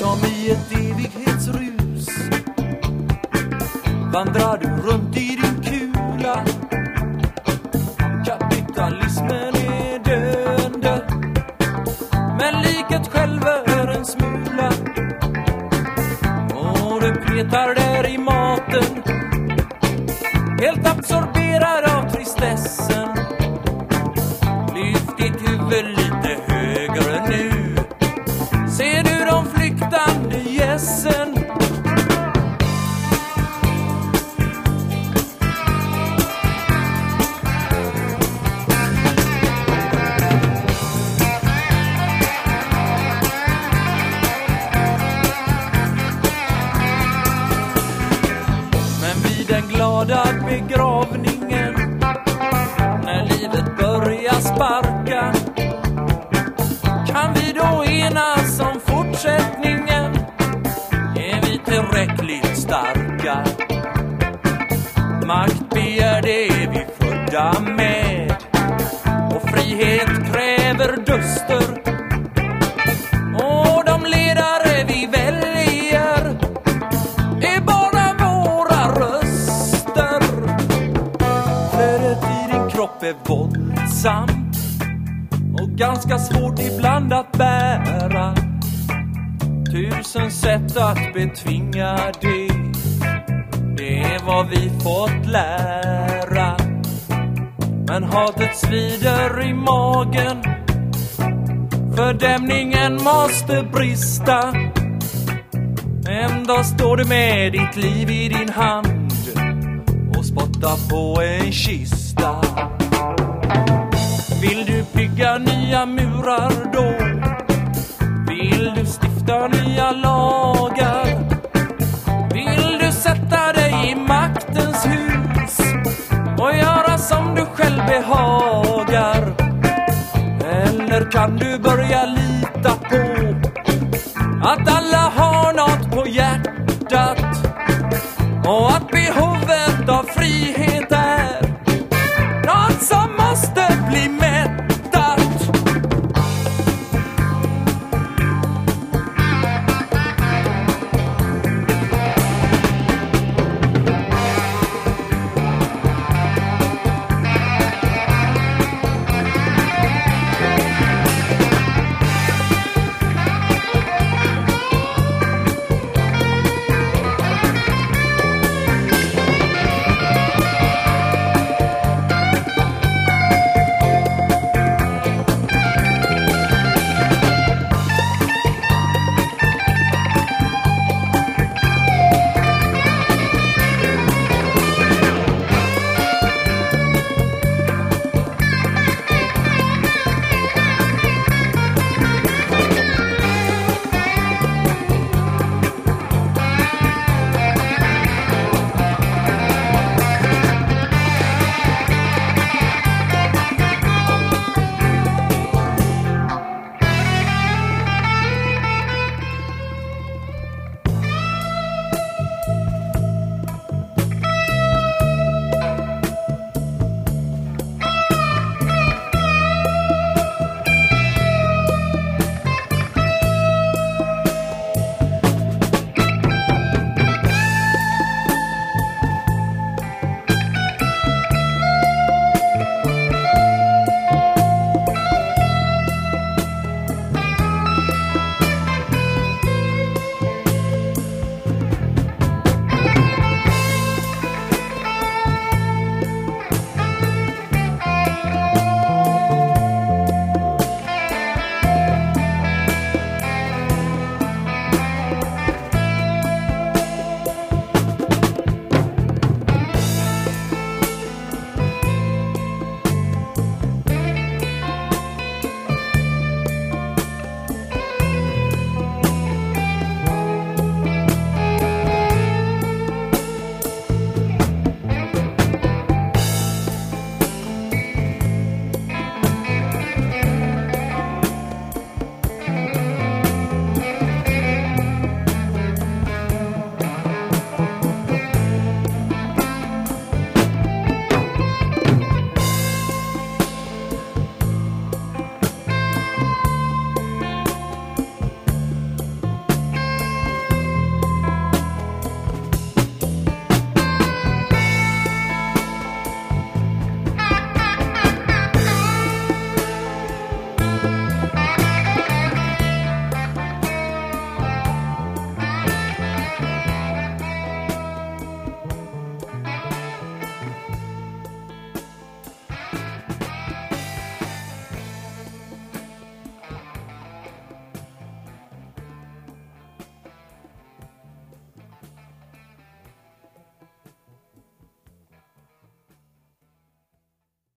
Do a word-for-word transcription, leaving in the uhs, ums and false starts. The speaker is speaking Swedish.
Som i ett evighetsrus vandrar du runt i din kula. Kapitalismen är döende, men liket själv är en smula. Och du petar där i maten, helt absorberad av tristessen. Lyft ditt huvud lite högre nu, ser du de flyktande gässen. Men vid den glada begravningen, när livet börjar sparka, kan vi då enas om fortsättningen? Är vi tillräckligt starka? Makt begär det är vi födda med, och frihet kräver duster. Och de ledare vi väljer är bara våra röster. Flödet i din kropp är våldsamt och ganska svårt ibland att bära. Tusen sätt att betvinga det, det är vad vi fått lära. Men hatet svider i magen, fördämningen måste brista. Ändå står du med ditt liv i din hand och spottar på en kista. Vill du bygga nya murar då? Vill du stifta nya lagar? Vill du sätta dig i maktens hus och göra som du själv behagar? Eller kan du börja lita på att alla har något på hjärtat och att